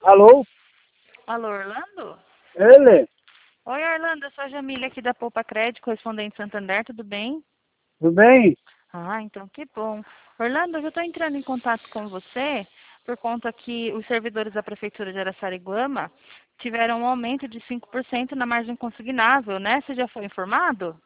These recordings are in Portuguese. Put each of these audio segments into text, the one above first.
Alô? Alô, Orlando? Ele? Oi, Orlando, eu sou a Jamília aqui da Poupa Crédito, correspondente Santander, tudo bem? Tudo bem? Ah, então que bom. Orlando, eu já estou entrando em contato com você por conta que os servidores da Prefeitura de Araçariguama tiveram um aumento de 5% na margem consignável, né? Você já foi informado?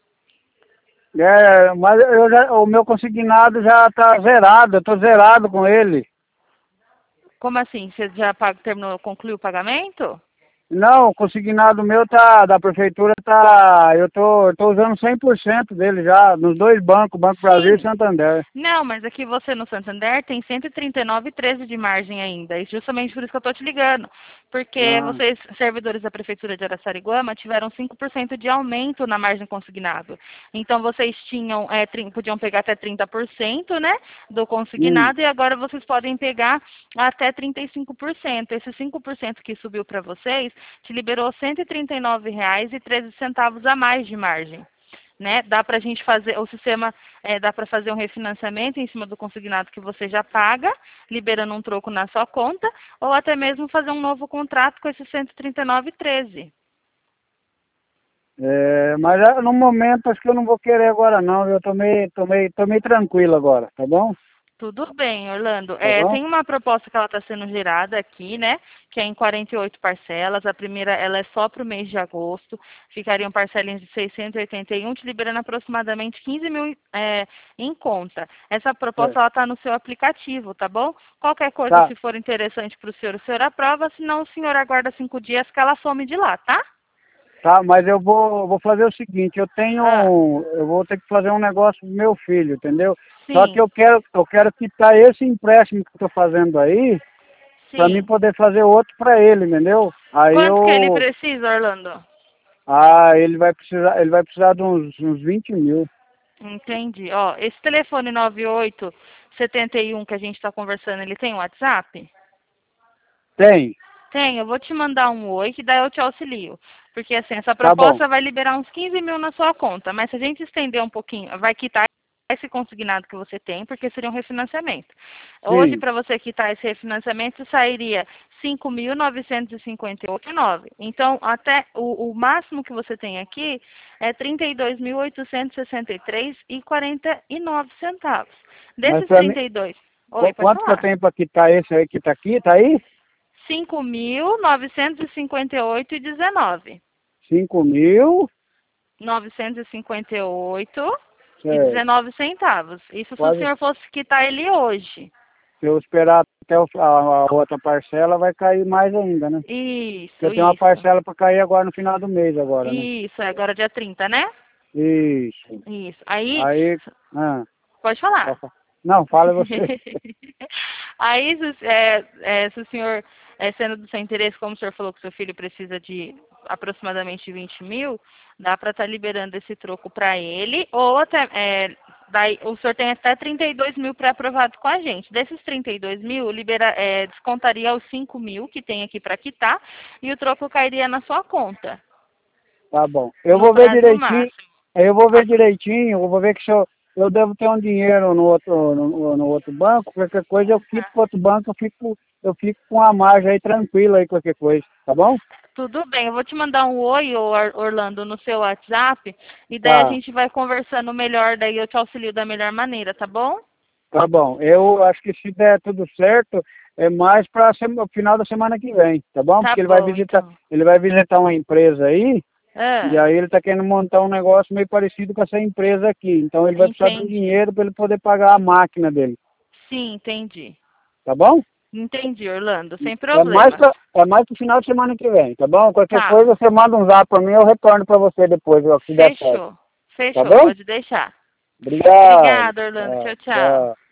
Mas o meu consignado já está zerado, eu estou zerado com ele. Como assim? Você já terminou, concluiu o pagamento? Não, o consignado meu tá, da prefeitura tá, eu tô usando 100% dele já, nos dois bancos, Banco Brasil e Sim. Santander. Não, mas aqui você no Santander tem 139,13 de margem ainda. E justamente por isso que eu estou te ligando. Porque Ah, vocês, servidores da Prefeitura de Araçariguama, tiveram 5% de aumento na margem consignado. Então vocês tinham, podiam pegar até 30%, né, do hum. consignado e agora vocês podem pegar até 35%. Esse 5% que subiu para vocês te liberou R$ 139,13 a mais de margem, né? Dá para a gente fazer, o sistema dá para fazer um refinanciamento em cima do consignado que você já paga, liberando um troco na sua conta, ou até mesmo fazer um novo contrato com esse 139,13. Mas no momento acho que eu não vou querer agora não, eu tô meio tranquilo agora, tá bom? Tudo bem, Orlando. Tá bom? Tem uma proposta que ela está sendo gerada aqui, né? Que é em 48 parcelas. A primeira, ela é só para o mês de agosto. Ficariam parcelinhas de 681, te liberando aproximadamente 15 mil em conta. Essa É. proposta, ela está no seu aplicativo, tá bom? Qualquer coisa, Tá, se for interessante para o senhor aprova. Senão, o senhor aguarda 5 dias que ela some de lá, tá? tá, mas eu vou fazer o seguinte, Ah, eu vou ter que fazer um negócio pro meu filho, entendeu? Só que sim, eu quero quitar esse empréstimo que eu tô fazendo aí, para mim sim. poder fazer outro para ele, entendeu? Quanto que ele precisa, Orlando? Ele vai precisar de uns 20 mil. Entendi. Ó, esse telefone 9871 que a gente está conversando, ele tem WhatsApp? Tem, Tem, eu vou te mandar um oi, que daí eu te auxilio. Porque assim, essa tá bom. proposta vai liberar uns 15 mil na sua conta, mas se a gente estender um pouquinho, vai quitar esse consignado que você tem, porque seria um refinanciamento. Hoje, Sim, para você quitar esse refinanciamento, sairia 5.958,9. Então, até o máximo que você tem aqui é 32.863,49 centavos. mas Desses para mim, 32, oi, pode quanto que eu falar. tenho para quitar esse aí que tá aqui? Tá aí? 5.958,19. 5 mil, certo, 958,19 centavos. Isso se o quase. senhor fosse quitar ele hoje. Se eu esperar até a outra parcela, vai cair mais ainda, né? Porque eu Isso, tenho uma isso. parcela para cair agora no final do mês agora, né? Isso, é agora dia 30, né? Isso. Isso. Aí, Aí, ah, pode falar. não, fala você. Aí, se o senhor, sendo do seu interesse, como o senhor falou que seu filho precisa de aproximadamente 20 mil, dá para estar liberando esse troco para ele, ou até, daí, o senhor tem até 32 mil pré-aprovado com a gente. Desses 32 mil, descontaria os 5 mil que tem aqui para quitar, e o troco cairia na sua conta, Tá bom. Eu no vou ver prazo direitinho, máximo. eu vou ver que se eu devo ter um dinheiro no outro banco, qualquer coisa eu quito para outro banco, eu fico com a margem aí tranquila aí, qualquer coisa, tá bom? Tudo bem, eu vou te mandar um oi, Orlando, no seu WhatsApp, e daí a Tá, gente vai conversando melhor, daí eu te auxilio da melhor maneira, tá bom? tá bom. Eu acho que se der tudo certo, é mais para o final da semana que vem, tá bom? Tá Porque bom, então. ele vai visitar uma empresa aí. E Ah, aí ele está querendo montar um negócio meio parecido com essa empresa aqui. Então ele vai precisar de um entendi. dinheiro para ele poder pagar a máquina dele. Sim, entendi. Tá bom? Entendi, Orlando, sem É mais problemas. para é mais pro final de semana que vem, tá bom? Qualquer Tá, coisa você manda um zap para mim, eu retorno para você depois, ó, se der certo. fechou. Tá Fechou, bom? pode deixar. Obrigado. Obrigada, Orlando. Tchau, Tchau, tchau. tchau.